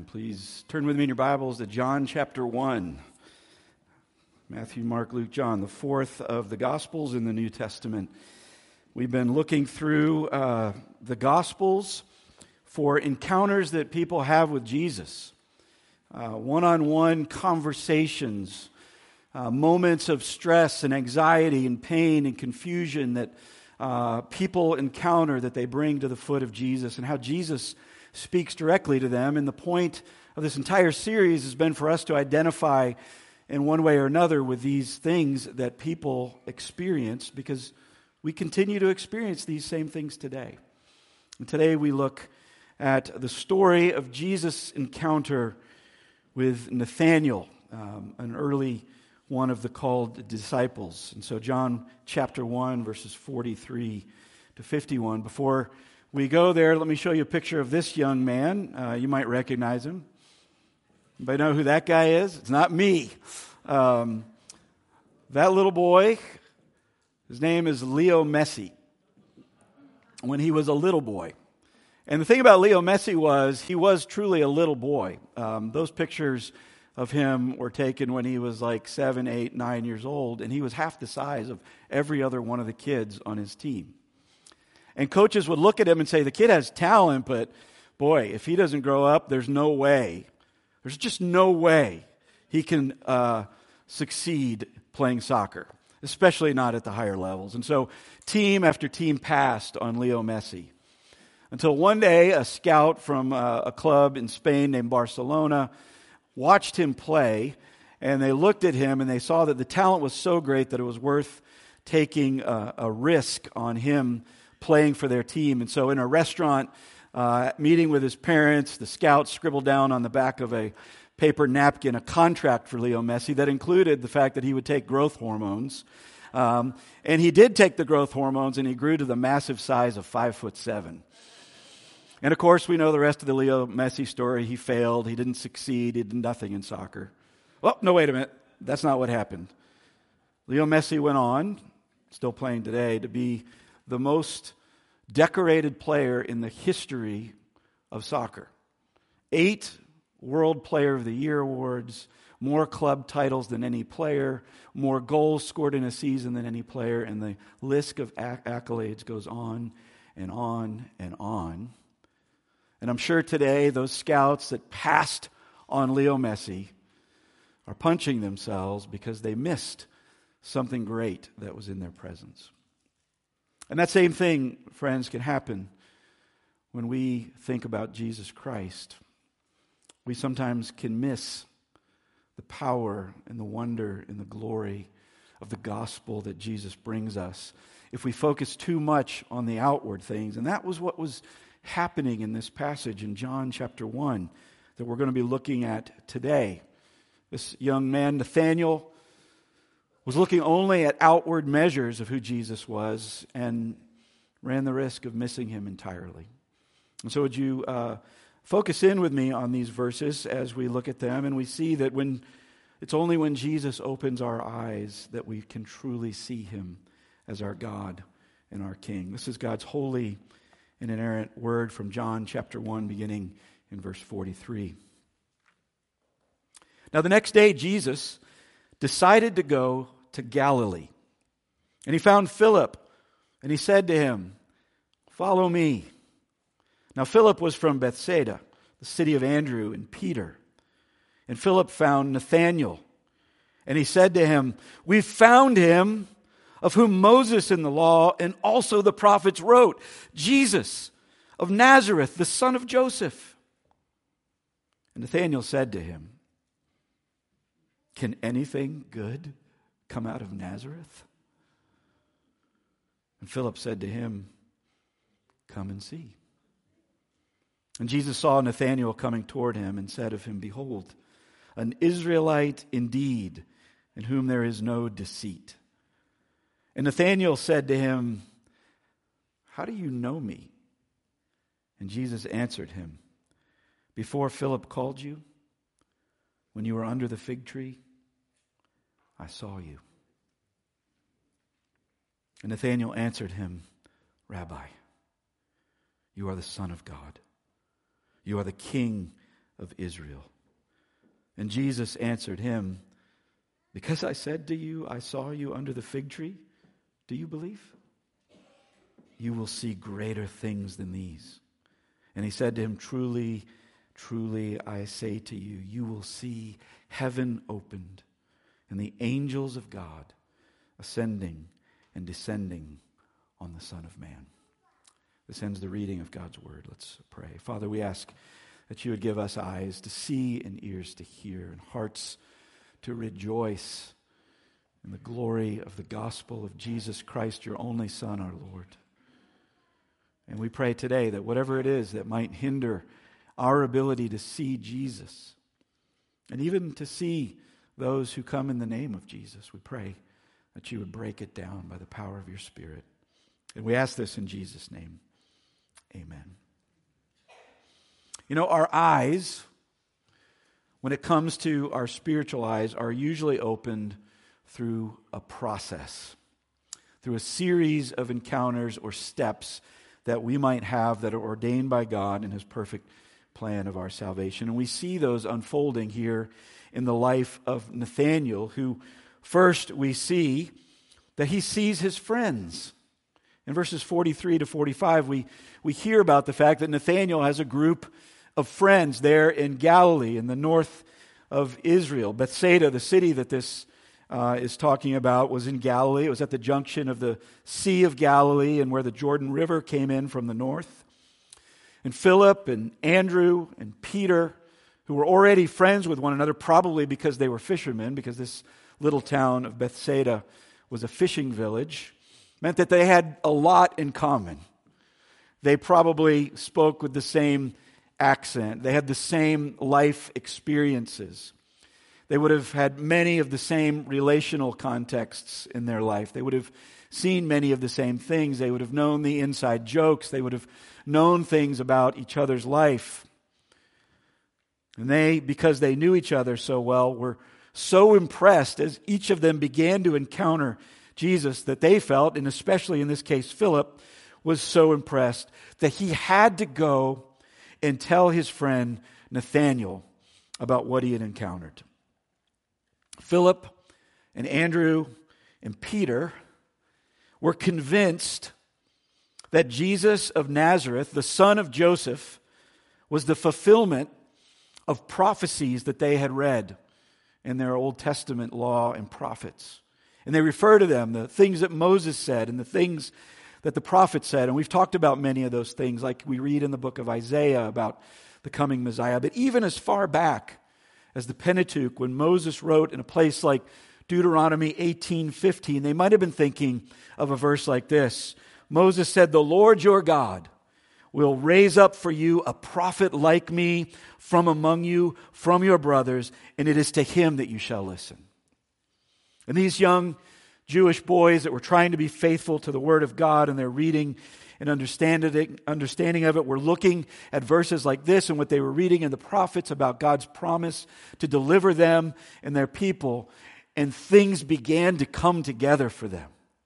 time. Please turn with me in your Bibles to John chapter 1. Matthew, Mark, Luke, John, the fourth of the Gospels in the New Testament. We've been looking through the Gospels for encounters that people have with Jesus. One-on-one conversations, moments of stress and anxiety and pain and confusion that people encounter that they bring to the foot of Jesus, and how Jesus speaks directly to them. And the point of this entire series has been for us to identify in one way or another with these things that people experience, because we continue to experience these same things today. And today we look at the story of Jesus' encounter with Nathanael, an early one of the called disciples. And so John chapter 1, verses 43 to 51. Before we go there, let me show you a picture of this young man. You might recognize him. Anybody know who that guy is? It's not me. That little boy, his name is Leo Messi. When he was a little boy. And the thing about Leo Messi was, he was truly a little boy. Those pictures of him were taken when he was like 7, 8, 9 years old, and he was half the size of every other one of the kids on his team. And coaches would look at him and say, the kid has talent, but boy, if he doesn't grow up, there's just no way he can succeed playing soccer, especially not at the higher levels. And so team after team passed on Leo Messi, until one day a scout from a club in Spain named Barcelona watched him play, and they looked at him and they saw that the talent was so great that it was worth taking a risk on him playing for their team. And so in a restaurant, meeting with his parents, the scout scribbled down on the back of a paper napkin a contract for Leo Messi that included the fact that he would take growth hormones. And he did take the growth hormones, and he grew to the massive size of 5'7". And of course, we know the rest of the Leo Messi story. He failed, he didn't succeed, he did nothing in soccer. Well, no, wait a minute. That's not what happened. Leo Messi went on, still playing today, to be the most decorated player in the history of soccer. 8 World Player of the Year awards, more club titles than any player, more goals scored in a season than any player, and the list of accolades goes on and on and on. And I'm sure today those scouts that passed on Leo Messi are punching themselves because they missed something great that was in their presence. And that same thing, friends, can happen when we think about Jesus Christ. We sometimes can miss the power and the wonder and the glory of the gospel that Jesus brings us if we focus too much on the outward things. And that was what was happening in this passage in John chapter 1 that we're going to be looking at today. This young man, Nathanael, was looking only at outward measures of who Jesus was and ran the risk of missing him entirely. And so would you focus in with me on these verses as we look at them, and we see that it's only when Jesus opens our eyes that we can truly see him as our God and our King. This is God's holy and inerrant word from John chapter 1, beginning in verse 43. Now the next day, Jesus decided to go to Galilee. And he found Philip, and he said to him, "Follow me." Now Philip was from Bethsaida, the city of Andrew and Peter. And Philip found Nathanael, and he said to him, "We've found him of whom Moses in the law and also the prophets wrote, Jesus of Nazareth, the son of Joseph." And Nathanael said to him, "Can anything good come out of Nazareth?" And Philip said to him, "Come and see." And Jesus saw Nathanael coming toward him and said of him, "Behold, an Israelite indeed, in whom there is no deceit." And Nathanael said to him, "How do you know me?" And Jesus answered him, "Before Philip called you, when you were under the fig tree, I saw you." And Nathanael answered him, "Rabbi, you are the Son of God. You are the King of Israel. And Jesus answered him, because I said to you, I saw you under the fig tree, do you believe? You will see greater things than these. And he said to him, truly, truly, I say to you, you will see heaven opened and the angels of God ascending and descending on the Son of Man. This ends the reading of God's word. Let's pray. Father, we ask that you would give us eyes to see and ears to hear and hearts to rejoice in the glory of the gospel of Jesus Christ, your only Son, our Lord. And we pray today that whatever it is that might hinder our ability to see Jesus, and even to see those who come in the name of Jesus, we pray that you would break it down by the power of your Spirit. And we ask this in Jesus' name. Amen. You know, our eyes, when it comes to our spiritual eyes, are usually opened through a process, through a series of encounters or steps that we might have that are ordained by God in His perfect plan of our salvation. And we see those unfolding here in the life of Nathanael, who first we see that he sees his friends. In verses 43 to 45, we hear about the fact that Nathanael has a group of friends there in Galilee, in the north of Israel. Bethsaida, the city that this is talking about, was in Galilee. It was at the junction of the Sea of Galilee and where the Jordan River came in from the north. And Philip and Andrew and Peter, who were already friends with one another, probably because they were fishermen, because this little town of Bethsaida was a fishing village, meant that they had a lot in common. They probably spoke with the same accent. They had the same life experiences. They would have had many of the same relational contexts in their life. They would have seen many of the same things. They would have known the inside jokes. They would have known things about each other's life. And they, because they knew each other so well, were so impressed as each of them began to encounter Jesus that they felt, and especially in this case Philip, was so impressed that he had to go and tell his friend Nathanael about what he had encountered. Philip and Andrew and Peter were convinced that Jesus of Nazareth, the son of Joseph, was the fulfillment of prophecies that they had read in their Old Testament law and prophets. And they refer to them, the things that Moses said and the things that the prophets said. And we've talked about many of those things, like we read in the book of Isaiah about the coming Messiah. But even as far back as the Pentateuch, when Moses wrote in a place like Deuteronomy 18:15, they might have been thinking of a verse like this. Moses said, "The Lord your God will raise up for you a prophet like me from among you, from your brothers, and it is to him that you shall listen." And these young Jewish boys that were trying to be faithful to the Word of God and their reading and understanding of it were looking at verses like this and what they were reading in the prophets about God's promise to deliver them and their people, and things began to come together for them.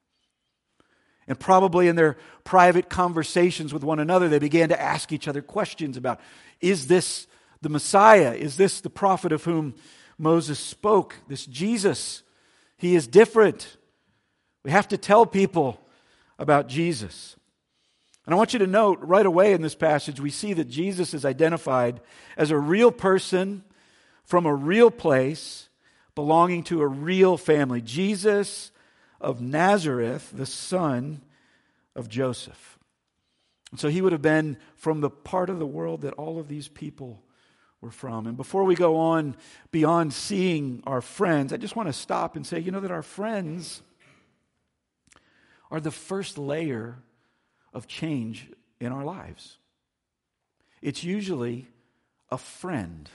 And probably in their private conversations with one another, they began to ask each other questions about, is this the Messiah? Is this the prophet of whom Moses spoke? This Jesus, he is different. We have to tell people about Jesus. And I want you to note right away in this passage, we see that Jesus is identified as a real person from a real place belonging to a real family. Jesus of Nazareth, the son of Joseph. And so he would have been from the part of the world that all of these people were from. And before we go on beyond seeing our friends, I just want to stop and say, that our friends are the first layer of change in our lives. It's usually a friend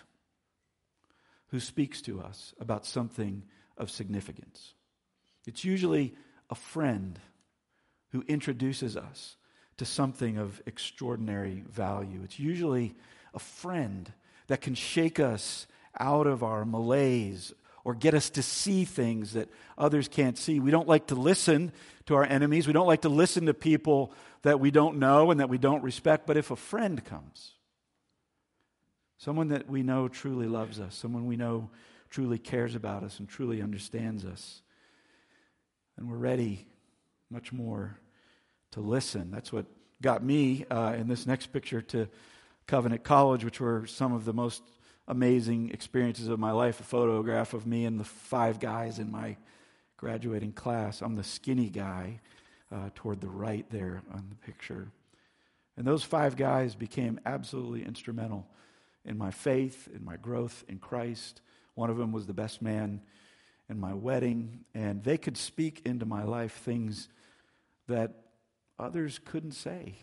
who speaks to us about something of significance. It's usually a friend who introduces us to something of extraordinary value. It's usually a friend that can shake us out of our malaise or get us to see things that others can't see. We don't like to listen to our enemies. We don't like to listen to people that we don't know and that we don't respect. But if a friend comes, Someone that we know truly loves us. Someone we know truly cares about us and truly understands us. And we're ready much more to listen. That's what got me in this next picture to Covenant College, which were some of the most amazing experiences of my life. A photograph of me and the 5 guys in my graduating class. I'm the skinny guy toward the right there on the picture. And those 5 guys became absolutely instrumental in my faith, in my growth in Christ. One of them was the best man in my wedding, and they could speak into my life things that others couldn't say.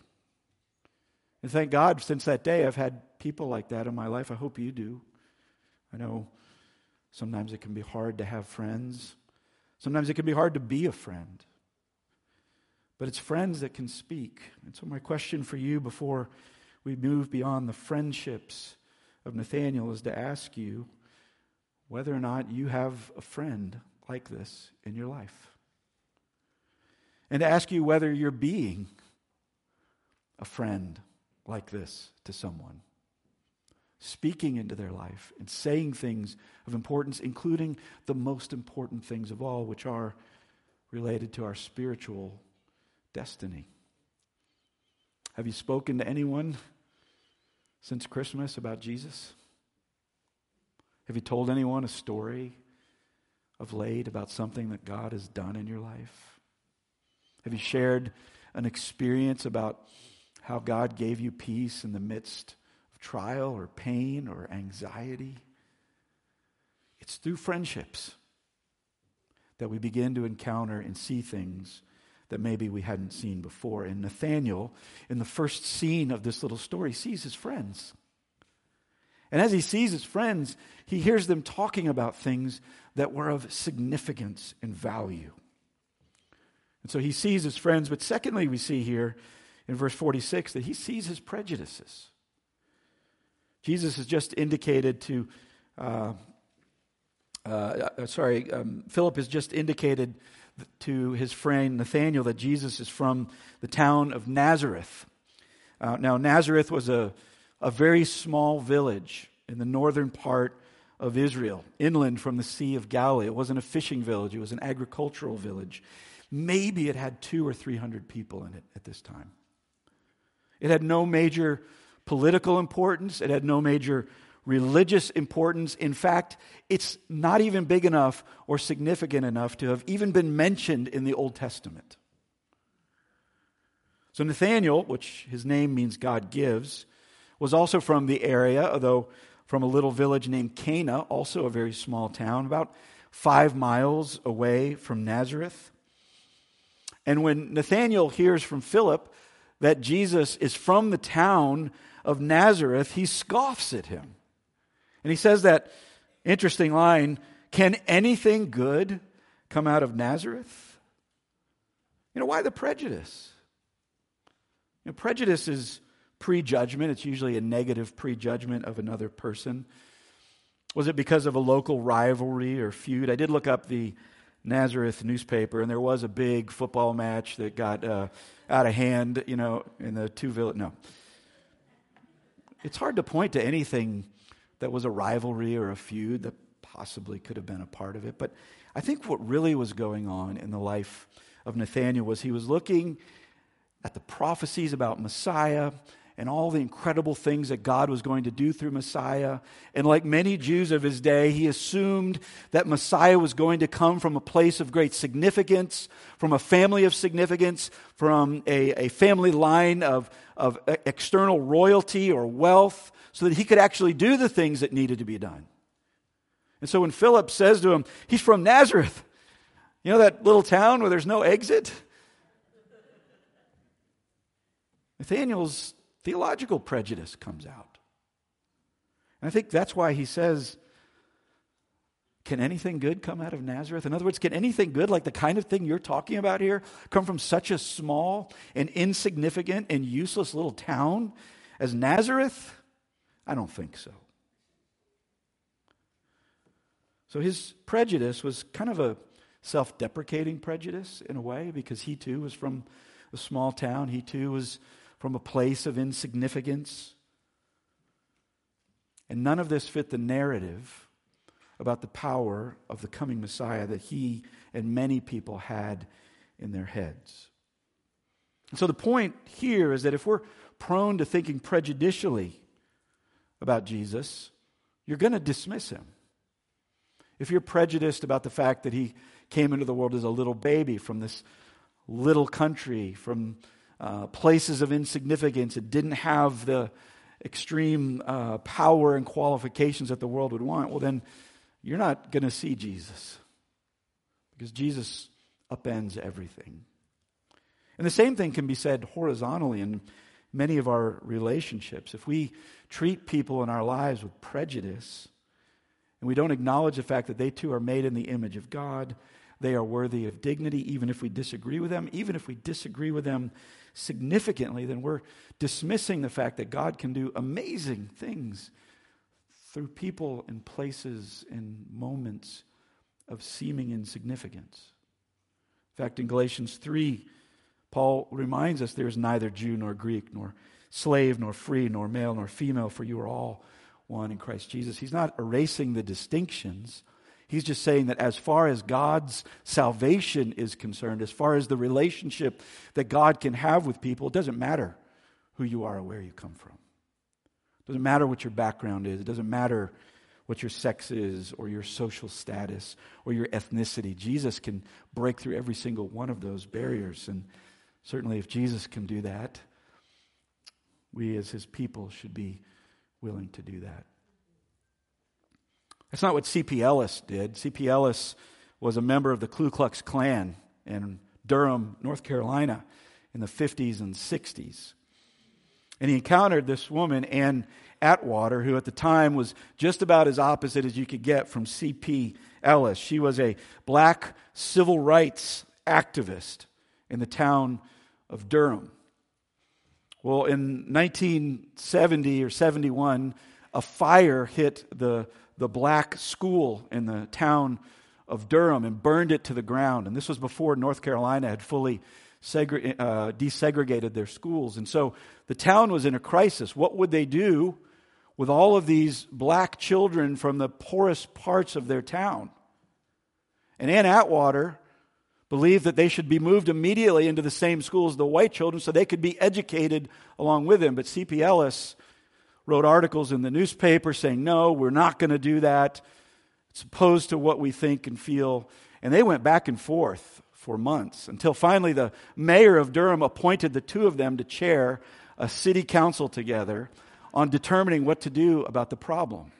And thank God, since that day, I've had people like that in my life. I hope you do. I know sometimes it can be hard to have friends. Sometimes it can be hard to be a friend. But it's friends that can speak. And so my question for you before we move beyond the friendships of Nathaniel is to ask you whether or not you have a friend like this in your life. And to ask you whether you're being a friend like this to someone. Speaking into their life and saying things of importance, including the most important things of all, which are related to our spiritual destiny. Have you spoken to anyone since Christmas about Jesus? Have you told anyone a story of late about something that God has done in your life? Have you shared an experience about how God gave you peace in the midst of trial or pain or anxiety? It's through friendships that we begin to encounter and see things that maybe we hadn't seen before. And Nathaniel, in the first scene of this little story, sees his friends. And as he sees his friends, he hears them talking about things that were of significance and value. And so he sees his friends, but secondly, we see here in verse 46 that he sees his prejudices. Jesus has just indicated to, Philip has just indicated to his friend Nathanael that Jesus is from the town of Nazareth. Now, Nazareth was a very small village in the northern part of Israel, inland from the Sea of Galilee. It wasn't a fishing village, it was an agricultural village. Maybe it had 200 or 300 people in it at this time. It had no major political importance. It had no major religious importance. In fact, it's not even big enough or significant enough to have even been mentioned in the Old Testament. So Nathanael, which his name means God gives, was also from the area, although from a little village named Cana, also a very small town, about 5 miles away from Nazareth. And when Nathanael hears from Philip that Jesus is from the town of Nazareth, he scoffs at him. And he says that interesting line, "Can anything good come out of Nazareth?" You know, why the prejudice? You know, prejudice is prejudgment. It's usually a negative prejudgment of another person. Was it because of a local rivalry or feud? I did look up the Nazareth newspaper, and there was a big football match that got out of hand, you know, in the two village. No. It's hard to point to anything that was a rivalry or a feud that possibly could have been a part of it. But I think what really was going on in the life of Nathanael was he was looking at the prophecies about Messiah and all the incredible things that God was going to do through Messiah. And like many Jews of his day, he assumed that Messiah was going to come from a place of great significance, from a family of significance, from a family line of external royalty or wealth, so that he could actually do the things that needed to be done. And so when Philip says to him, he's from Nazareth, you know that little town where there's no exit? Nathanael's theological prejudice comes out. And I think that's why he says, can anything good come out of Nazareth? In other words, can anything good, like the kind of thing you're talking about here, come from such a small and insignificant and useless little town as Nazareth? I don't think so. So his prejudice was kind of a self-deprecating prejudice in a way, because he too was from a small town. He too was from a place of insignificance. And none of this fit the narrative about the power of the coming Messiah that he and many people had in their heads. And so the point here is that if we're prone to thinking prejudicially about Jesus, you're going to dismiss him. If you're prejudiced about the fact that he came into the world as a little baby from this little country, from places of insignificance, it didn't have the extreme power and qualifications that the world would want, well then you're not going to see Jesus, because Jesus upends everything. And the same thing can be said horizontally in many of our relationships. If we treat people in our lives with prejudice, and we don't acknowledge the fact that they too are made in the image of God, they are worthy of dignity, even if we disagree with them, even if we disagree with them significantly, then we're dismissing the fact that God can do amazing things through people and places and moments of seeming insignificance. In fact, in Galatians 3, Paul reminds us there is neither Jew nor Greek, nor slave nor free, nor male nor female, for you are all one in Christ Jesus. He's not erasing the distinctions. He's just saying that as far as God's salvation is concerned, as far as the relationship that God can have with people, it doesn't matter who you are or where you come from. It doesn't matter what your background is. It doesn't matter what your sex is or your social status or your ethnicity. Jesus can break through every single one of those barriers. And certainly if Jesus can do that, we as his people should be willing to do that. That's not what C.P. Ellis did. C.P. Ellis was a member of the Ku Klux Klan in Durham, North Carolina in the 50s and 60s. And he encountered this woman, Ann Atwater, who at the time was just about as opposite as you could get from C.P. Ellis. She was a black civil rights activist in the town of Durham. Well, in 1970 or 71, a fire hit the black school in the town of Durham and burned it to the ground. And this was before North Carolina had fully desegregated their schools. And so the town was in a crisis. What would they do with all of these black children from the poorest parts of their town? And Ann Atwater believed that they should be moved immediately into the same schools as the white children so they could be educated along with them. But C.P. Ellis wrote articles in the newspaper saying, no, we're not going to do that. It's opposed to what we think and feel. And they went back and forth for months until finally the mayor of Durham appointed the two of them to chair a city council together on determining what to do about the problem.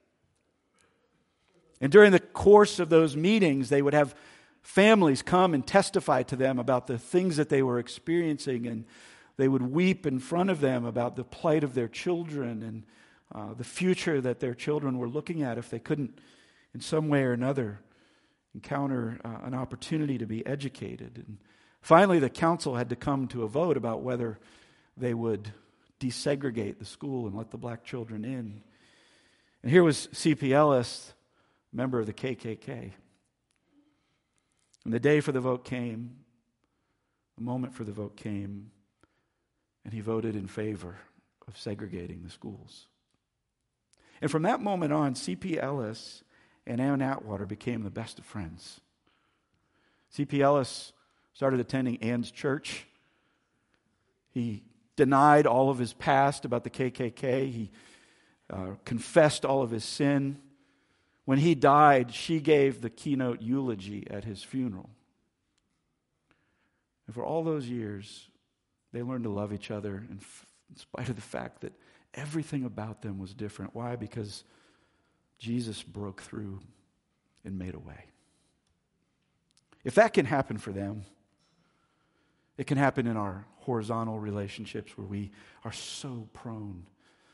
And during the course of those meetings, they would have families come and testify to them about the things that they were experiencing, and they would weep in front of them about the plight of their children and the future that their children were looking at if they couldn't, in some way or another, encounter an opportunity to be educated. And finally, the council had to come to a vote about whether they would desegregate the school and let the black children in. And here was C.P. Ellis, member of the KKK. And the day for the vote came, the moment for the vote came, and he voted in favor of segregating the schools. And from that moment on, C.P. Ellis and Ann Atwater became the best of friends. C.P. Ellis started attending Ann's church. He denied all of his past about the KKK. He confessed all of his sin. When he died, she gave the keynote eulogy at his funeral. And for all those years, they learned to love each other in spite of the fact that everything about them was different. Why? Because Jesus broke through and made a way. If that can happen for them, it can happen in our horizontal relationships where we are so prone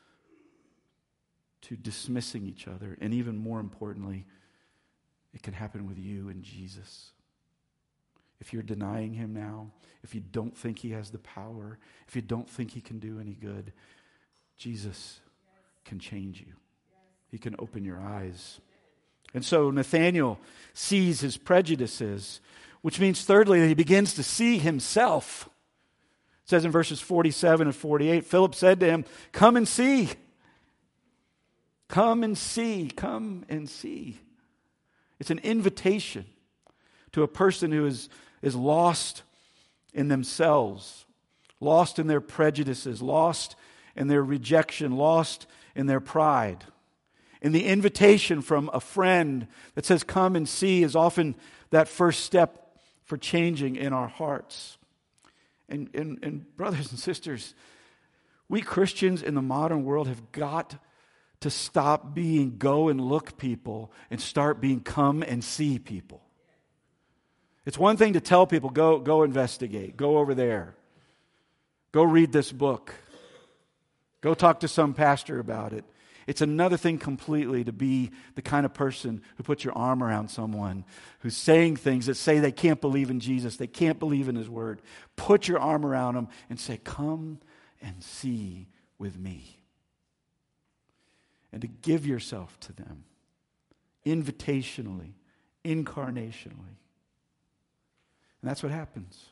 to dismissing each other. And even more importantly, it can happen with you and Jesus. If you're denying him now, if you don't think he has the power, if you don't think he can do any good, Jesus can change you. He can open your eyes. And so Nathanael sees his prejudices, which means thirdly that he begins to see himself. It says in verses 47 and 48, Philip said to him, "Come and see." Come and see. Come and see. It's an invitation to a person who is lost in themselves, lost in their prejudices, lost in their rejection, lost in their pride. And the invitation from a friend that says, come and see, is often that first step for changing in our hearts. And brothers and sisters, we Christians in the modern world have got to stop being go and look people and start being come and see people. It's one thing to tell people, go investigate, go over there, go read this book, go talk to some pastor about it. It's another thing completely to be the kind of person who puts your arm around someone who's saying things that say they can't believe in Jesus, they can't believe in His Word. Put your arm around them and say, come and see with me. And to give yourself to them invitationally, incarnationally. And that's what happens.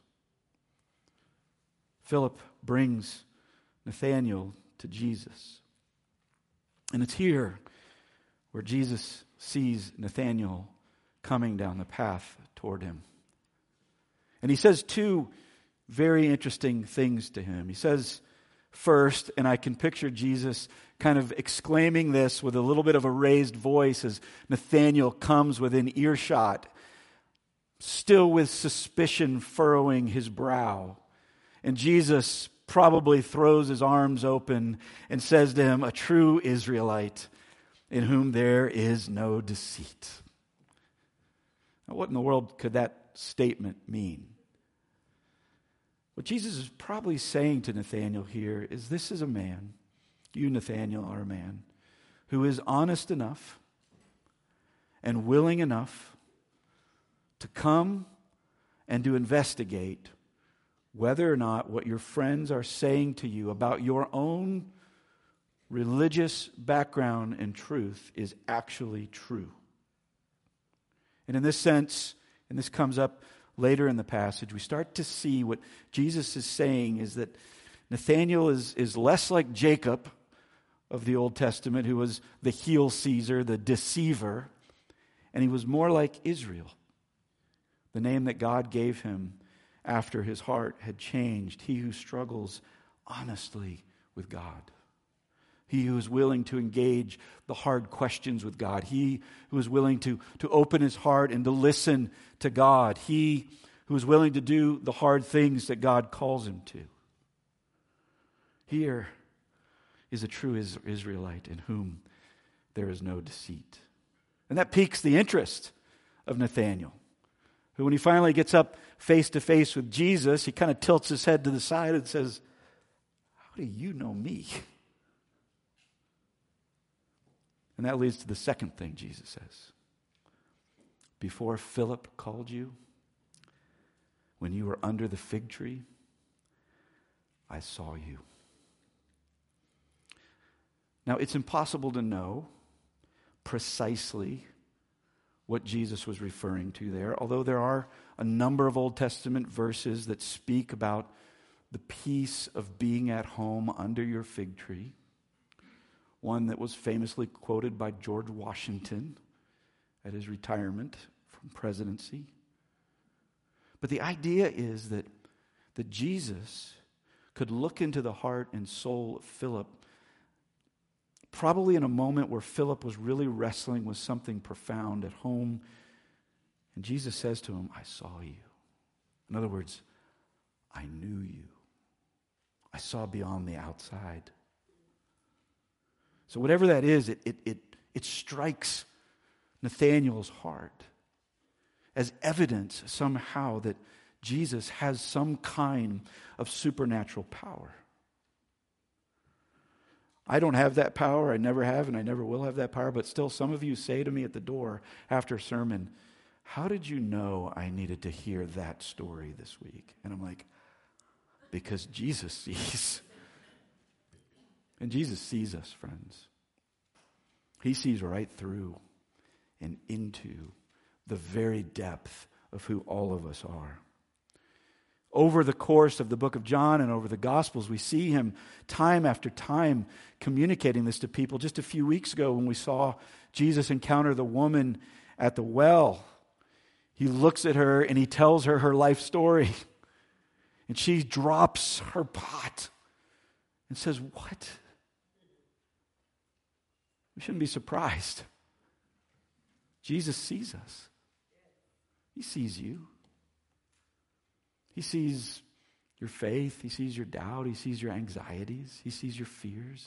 Philip brings Nathanael to Jesus. And it's here where Jesus sees Nathanael coming down the path toward him. And he says two very interesting things to him. He says, first, and I can picture Jesus kind of exclaiming this with a little bit of a raised voice as Nathanael comes within earshot, still with suspicion furrowing his brow. And Jesus probably throws his arms open and says to him, a true Israelite in whom there is no deceit. Now, what in the world could that statement mean? What Jesus is probably saying to Nathanael here is, this is a man, you Nathanael are a man, who is honest enough and willing enough to come and to investigate whether or not what your friends are saying to you about your own religious background and truth is actually true. And in this sense, and this comes up later in the passage, we start to see what Jesus is saying is that Nathanael is less like Jacob of the Old Testament, who was the heel Caesar, the deceiver, and he was more like Israel, the name that God gave him after his heart had changed. He who struggles honestly with God. He who is willing to engage the hard questions with God. He who is willing to open his heart and to listen to God. He who is willing to do the hard things that God calls him to. Here is a true Israelite in whom there is no deceit. And that piques the interest of Nathanael, who when he finally gets up face to face with Jesus, he kind of tilts his head to the side and says, how do you know me? And that leads to the second thing Jesus says. Before Philip called you, when you were under the fig tree, I saw you. Now, it's impossible to know precisely what Jesus was referring to there, although there are a number of Old Testament verses that speak about the peace of being at home under your fig tree. One that was famously quoted by George Washington at his retirement from presidency. But the idea is that Jesus could look into the heart and soul of Philip, probably in a moment where Philip was really wrestling with something profound at home. And Jesus says to him, I saw you. In other words, I knew you. I saw beyond the outside. So whatever that is, it strikes Nathanael's heart as evidence somehow that Jesus has some kind of supernatural power. I don't have that power. I never have, and I never will have that power. But still, some of you say to me at the door after a sermon, how did you know I needed to hear that story this week? And I'm like, because Jesus sees. And Jesus sees us, friends. He sees right through and into the very depth of who all of us are. Over the course of the book of John and over the Gospels, we see him time after time communicating this to people. Just a few weeks ago when we saw Jesus encounter the woman at the well, he looks at her and he tells her her life story. And she drops her pot and says, "What?" We shouldn't be surprised. Jesus sees us. He sees you. He sees your faith. He sees your doubt. He sees your anxieties. He sees your fears.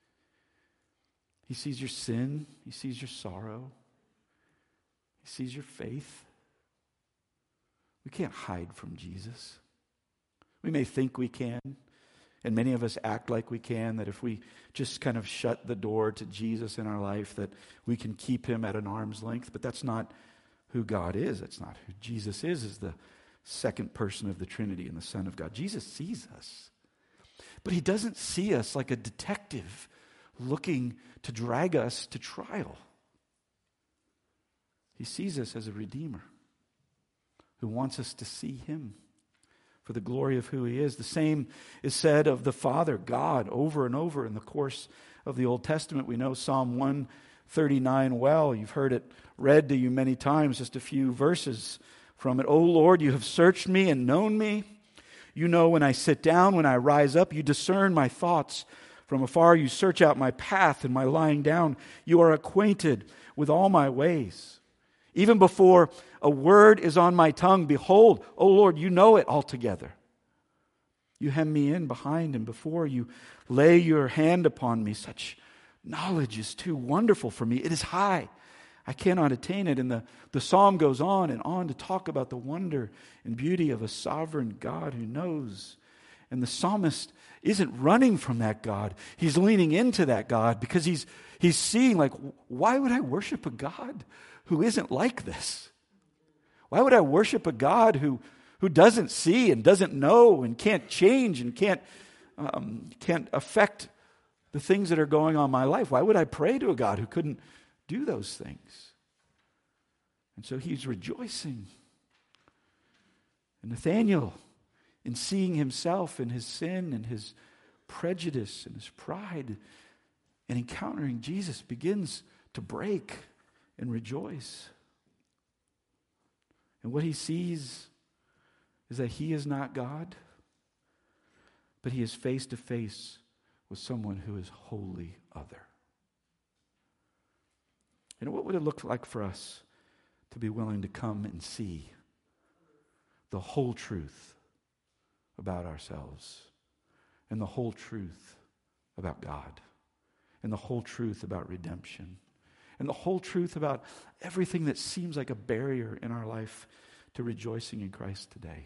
He sees your sin. He sees your sorrow. He sees your faith. We can't hide from Jesus. We may think we can, and many of us act like we can, that if we just kind of shut the door to Jesus in our life, that we can keep him at an arm's length, but that's not who God is. That's not who Jesus is the second person of the Trinity and the Son of God. Jesus sees us, but he doesn't see us like a detective looking to drag us to trial. He sees us as a Redeemer who wants us to see him for the glory of who he is. The same is said of the Father, God, over and over in the course of the Old Testament. We know Psalm 139 well. You've heard it read to you many times, just a few verses from it. "O Lord, you have searched me and known me. You know when I sit down, when I rise up. You discern my thoughts. From afar you search out my path and my lying down. You are acquainted with all my ways. Even before a word is on my tongue, behold, O Lord, you know it altogether. You hem me in behind and before. You lay your hand upon me. Such knowledge is too wonderful for me. It is high. I cannot attain it." And the psalm goes on and on to talk about the wonder and beauty of a sovereign God who knows. And the psalmist isn't running from that God. He's leaning into that God because he's seeing, like, why would I worship a God who isn't like this? Why would I worship a God who doesn't see and doesn't know and can't change and can't affect the things that are going on in my life? Why would I pray to a God who couldn't do those things? And so he's rejoicing. And Nathanael, in seeing himself and his sin and his prejudice and his pride and encountering Jesus, begins to break and rejoice. And what he sees is that he is not God, but he is face to face with someone who is wholly other. And what would it look like for us to be willing to come and see the whole truth about ourselves and the whole truth about God and the whole truth about redemption and the whole truth about everything that seems like a barrier in our life to rejoicing in Christ today?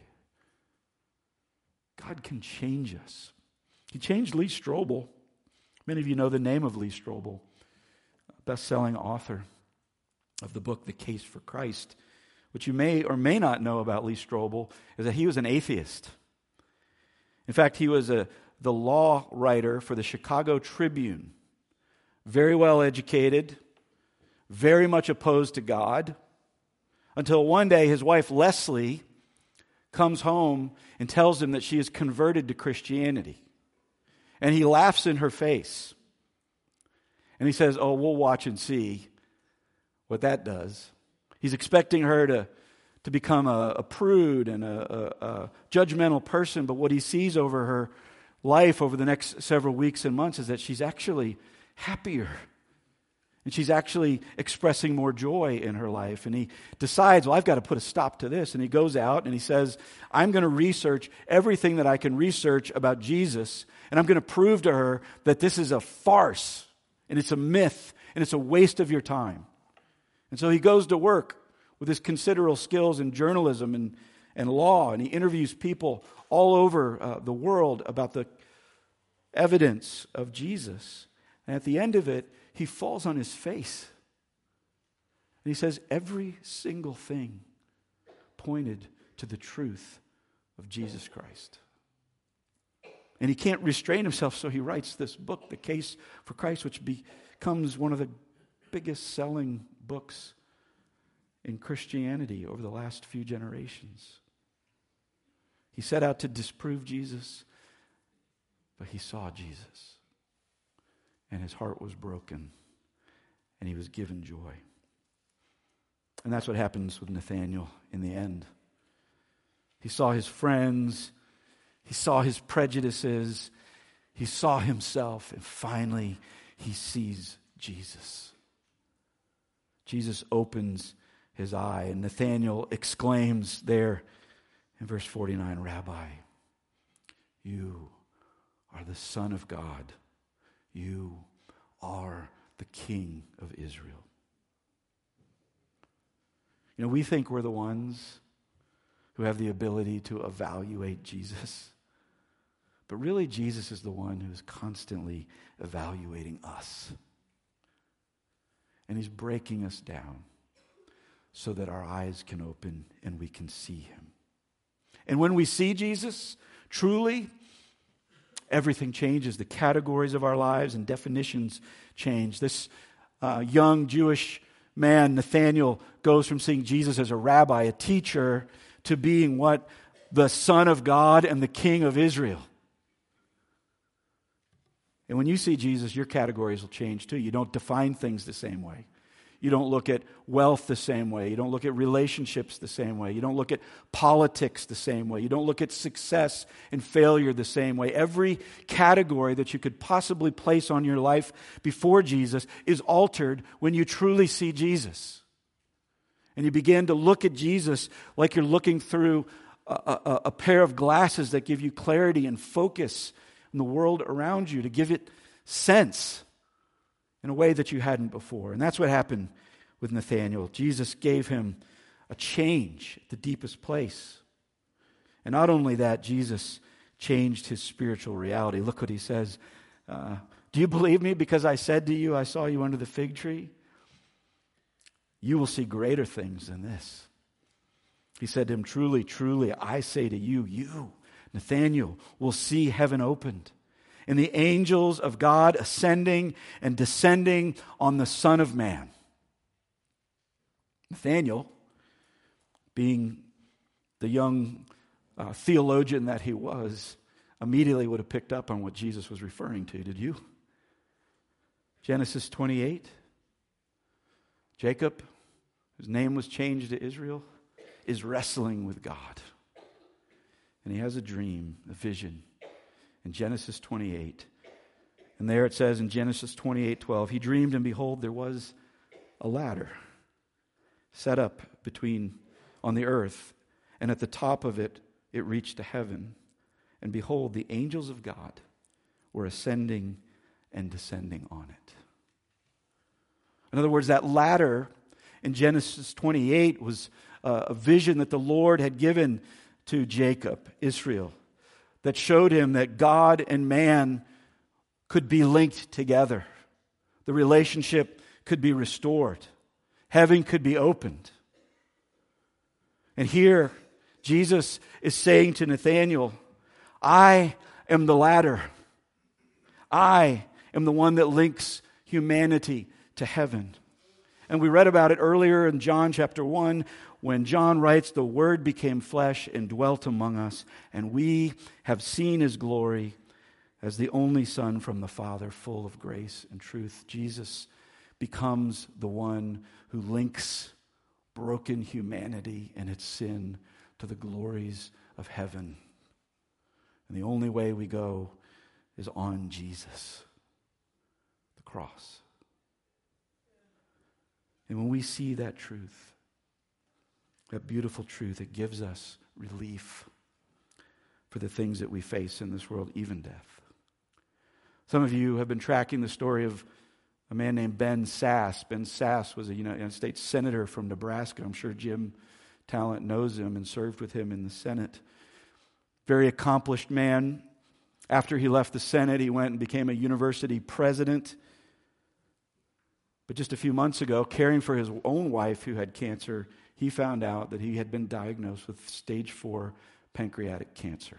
God can change us. He changed Lee Strobel. Many of you know the name of Lee Strobel, best-selling author of the book The Case for Christ. What you may or may not know about Lee Strobel is that he was an atheist. In fact, he was the law writer for the Chicago Tribune. Very well educated, very much opposed to God, until one day his wife Leslie comes home and tells him that she is converted to Christianity. And he laughs in her face. And he says, "Oh, we'll watch and see what that does." He's expecting her to become a prude and a judgmental person, but what he sees over her life over the next several weeks and months is that she's actually happier. And she's actually expressing more joy in her life. And he decides, well, I've got to put a stop to this. And he goes out and he says, I'm going to research everything that I can research about Jesus. And I'm going to prove to her that this is a farce. And it's a myth. And it's a waste of your time. And so he goes to work with his considerable skills in journalism and law. And he interviews people all over the world about the evidence of Jesus. And at the end of it, he falls on his face. And he says every single thing pointed to the truth of Jesus Christ. And he can't restrain himself, so he writes this book, The Case for Christ, which becomes one of the biggest selling books in Christianity over the last few generations. He set out to disprove Jesus, but he saw Jesus. And his heart was broken, and he was given joy. And that's what happens with Nathanael in the end. He saw his friends, he saw his prejudices, he saw himself, and finally he sees Jesus. Jesus opens his eye, and Nathanael exclaims there in verse 49, Rabbi, you are the Son of God. You are the King of Israel. You know, we think we're the ones who have the ability to evaluate Jesus. But really, Jesus is the one who is constantly evaluating us. And he's breaking us down so that our eyes can open and we can see him. And when we see Jesus, truly, everything changes. The categories of our lives and definitions change. This young Jewish man, Nathanael, goes from seeing Jesus as a rabbi, a teacher, to being what? The Son of God and the King of Israel. And when you see Jesus, your categories will change too. You don't define things the same way. You don't look at wealth the same way. You don't look at relationships the same way. You don't look at politics the same way. You don't look at success and failure the same way. Every category that you could possibly place on your life before Jesus is altered when you truly see Jesus. And you begin to look at Jesus like you're looking through a pair of glasses that give you clarity and focus in the world around you, to give it sense in a way that you hadn't before. And that's what happened with Nathanael. Jesus gave him a change at the deepest place. And not only that, Jesus changed his spiritual reality. Look what he says. Do you believe me because I said to you, I saw you under the fig tree? You will see greater things than this. He said to him, truly, truly, I say to you, Nathanael, will see heaven opened, and the angels of God ascending and descending on the Son of Man. Nathanael, being the young theologian that he was, immediately would have picked up on what Jesus was referring to. Did you? Genesis 28. Jacob, whose name was changed to Israel, is wrestling with God. And he has a dream, a vision, in Genesis 28. And there it says in Genesis 28:12, he dreamed, and behold, there was a ladder set up on the earth, and at the top of it, it reached to heaven. And behold, the angels of God were ascending and descending on it. In other words, that ladder in Genesis 28 was a vision that the Lord had given to Jacob, Israel, that showed him that God and man could be linked together. The relationship could be restored. Heaven could be opened. And here, Jesus is saying to Nathanael, I am the ladder. I am the one that links humanity to heaven. And we read about it earlier in John chapter 1, when John writes, the Word became flesh and dwelt among us, and we have seen His glory as the only Son from the Father, full of grace and truth. Jesus becomes the one who links broken humanity and its sin to the glories of heaven. And the only way we go is on Jesus, the cross. And when we see that truth, that beautiful truth, it gives us relief for the things that we face in this world, even death. Some of you have been tracking the story of a man named Ben Sasse. Ben Sasse was a United States Senator from Nebraska. I'm sure Jim Talent knows him and served with him in the Senate. Very accomplished man. After he left the Senate, he went and became a university president. But just a few months ago, caring for his own wife who had cancer, he found out that he had been diagnosed with stage 4 pancreatic cancer.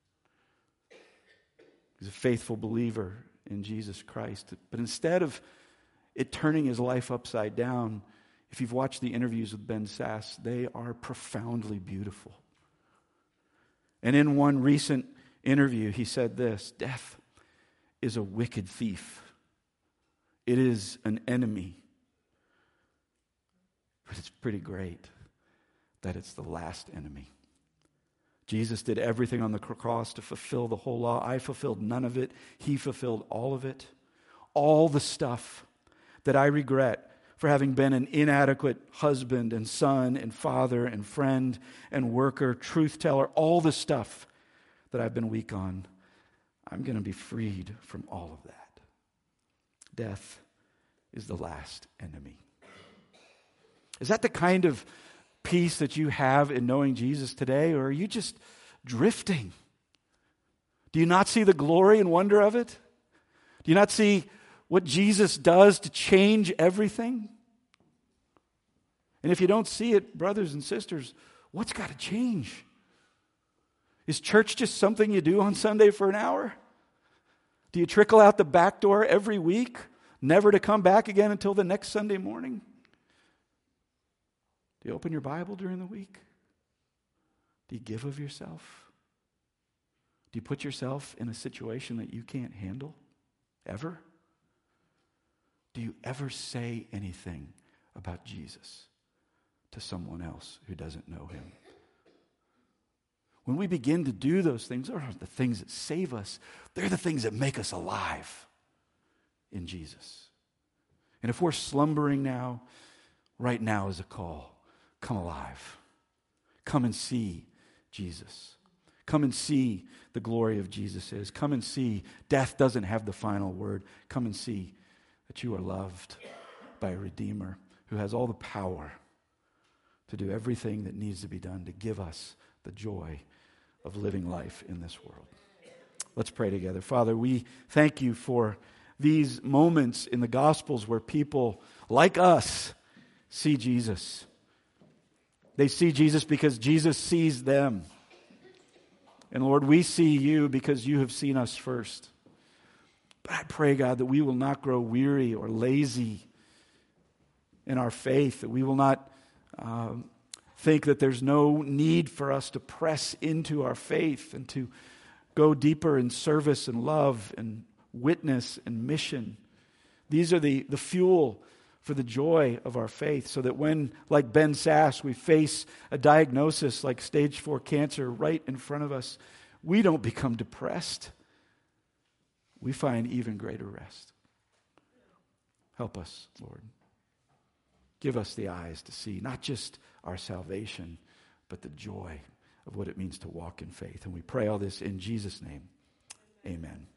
He's a faithful believer in Jesus Christ. But instead of it turning his life upside down, if you've watched the interviews with Ben Sasse, they are profoundly beautiful. And in one recent interview, he said this: death is a wicked thief. It is an enemy. But it's pretty great that it's the last enemy. Jesus did everything on the cross to fulfill the whole law. I fulfilled none of it. He fulfilled all of it. All the stuff that I regret for having been an inadequate husband and son and father and friend and worker, truth teller, all the stuff that I've been weak on, I'm going to be freed from all of that. Death is the last enemy. Is that the kind of peace that you have in knowing Jesus today, or are you just drifting? Do you not see the glory and wonder of it? Do you not see what Jesus does to change everything? And if you don't see it, brothers and sisters, what's got to change? Is church just something you do on Sunday for an hour? Do you trickle out the back door every week, never to come back again until the next Sunday morning? Do you open your Bible during the week? Do you give of yourself? Do you put yourself in a situation that you can't handle? Ever? Do you ever say anything about Jesus to someone else who doesn't know him? When we begin to do those things, those are the things that save us. They're the things that make us alive in Jesus. And if we're slumbering now, right now is a call. Come alive. Come and see Jesus. Come and see the glory of Jesus is. Come and see death doesn't have the final word. Come and see that you are loved by a Redeemer who has all the power to do everything that needs to be done to give us the joy of living life in this world. Let's pray together. Father, we thank you for these moments in the Gospels where people like us see Jesus. They see Jesus because Jesus sees them. And Lord, we see you because you have seen us first. But I pray, God, that we will not grow weary or lazy in our faith, that we will not think that there's no need for us to press into our faith and to go deeper in service and love and witness and mission. These are the fuel for the joy of our faith, so that when, like Ben Sass, we face a diagnosis like stage 4 cancer right in front of us, we don't become depressed. We find even greater rest. Help us, Lord. Give us the eyes to see not just our salvation, but the joy of what it means to walk in faith. And we pray all this in Jesus' name. Amen.